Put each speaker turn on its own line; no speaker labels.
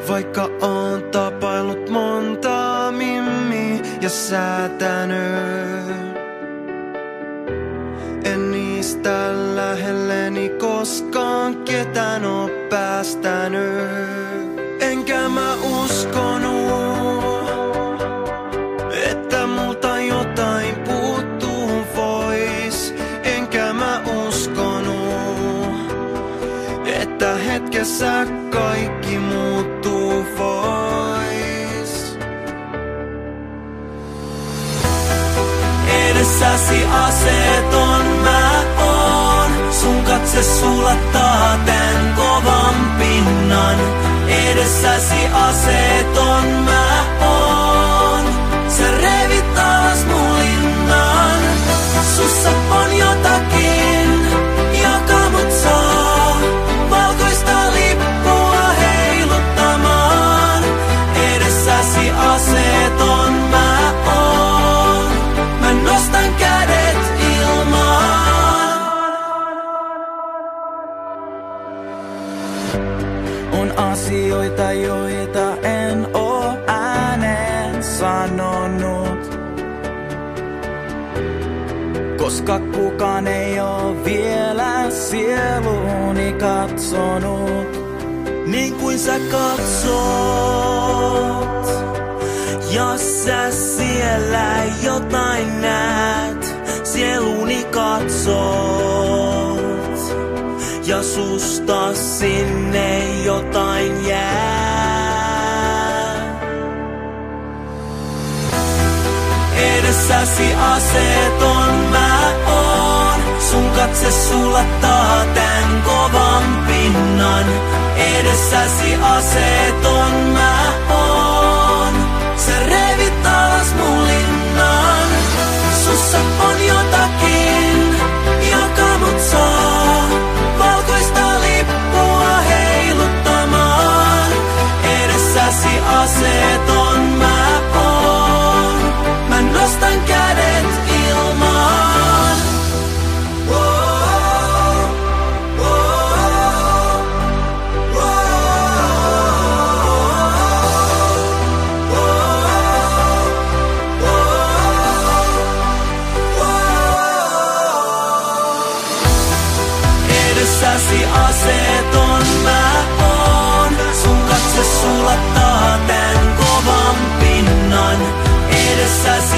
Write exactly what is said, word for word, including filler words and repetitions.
Vaikka oon tapailut monta mimmi ja säätänyt, en niistä lähelleni koskaan ketään oo päästänyt. Enkä mä uskonut, että multa jotain puuttuu vois. Enkä mä uskonut, että hetkessä kaikki muuttuu vois. Edessäsi aseton mä oon, sun katse sulattaa tän kovan pinnan. Edessäsi aseton mä oon, sä revit alas mun linnan. Sussa on jotakin, joka mut saa valkoista lippua heiluttamaan. Edessäsi aseton mä oon, mä nostan kädet ilmaan. On asioita, joita en oo ääneen sanonut, koska kukaan ei oo vielä sieluuni katsonut. Niin kuin sä katsot, jos sä siellä jotain näet, sieluni katsot. Ja susta sinne jotain jää. Edessäsi aseton mä oon, sun katse sulattaa tän kovan pinnan. Edessäsi aseton mä oon, sä revit alas mun linnan. Sussa on jotakin, joka mut saa valkoista lippua heiluttamaan. Edessäsi aseton mä oon, mä nostan kädet ilmaan. Wow, wow, Edessäsi aseton mä oon, sun katse sulattaa tän kovan pinnan. Edessäsi